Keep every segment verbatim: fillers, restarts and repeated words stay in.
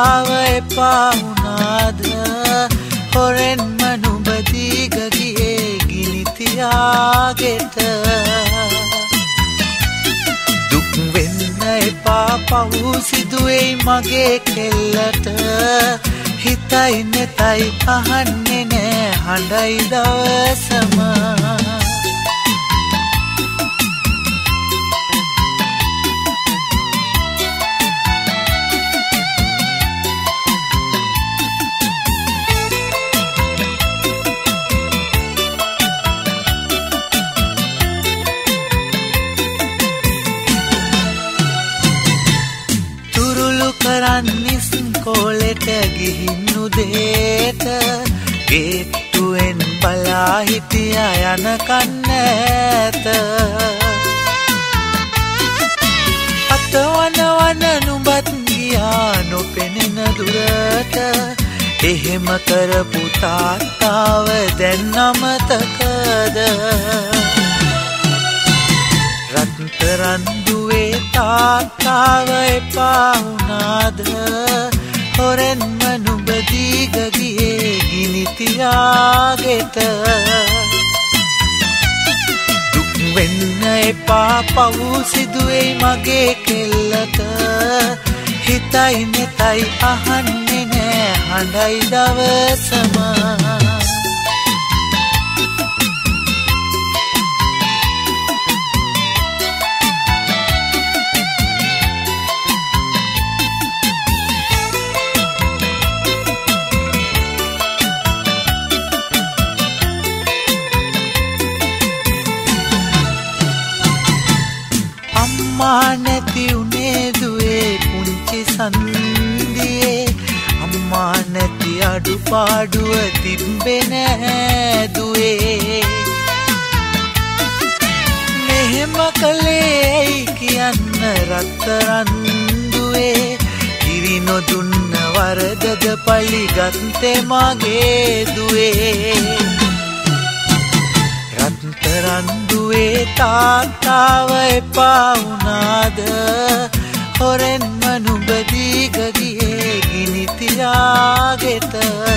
තාත්තාව එපා වුණාද හොරෙන්ම නුඹ දීග ගියේ ගිනි තියාගෙට දුක් වෙන්න එපා පව් සිදුවේයි මගේ කෙල්ලට හිතයි නෙතයි අහන්නේ නෑ හඬයි දවසම කරන්නිස් කෝලෙට ගිහින් උදේට ගේට්ටුවෙන් බලා හිටියා යනකන් නැත අතවන වන නුඹත් ගියා නොපෙනෙන දුරට එහෙම කරපු තාත්තාව දැන් අමතකද රත්තරන් දුවේ තාත්තාව එපා වුණාද හොරෙන්ම නුඹ දීග ගියේ ගිනි තියාගෙට දුක් වෙන්න එපා පව් සිදුවේයි මගේ කෙල්ලට හිතයි නෙතයි අහන්නේ නෑ හඬයි දවසම අම්මා නැති උනේ දුවේ පුංචි සන්දියේ අම්මා නැති අඩුපාඩුව තිබ්බේ නෑ දුවේ මෙහෙම කළේ ඇයි කියන්න රත්තරන් දුවේ කිරි නොදුන්න වරදද පලිගත්තේ මගේ දුවේ රත්තරන් දුවේ තාත්තාව එපා වුණාද හොරෙන්ම නුඹ දීග ගියේ ගිනි තියාගෙට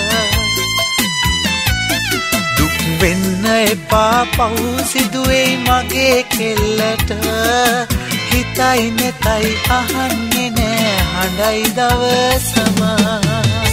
දුක් වෙන්න එපා පව් සිදුවේයි මගේ කෙල්ලට හිතයි නෙතයි අහන්නේ නෑ හඬයි දවසම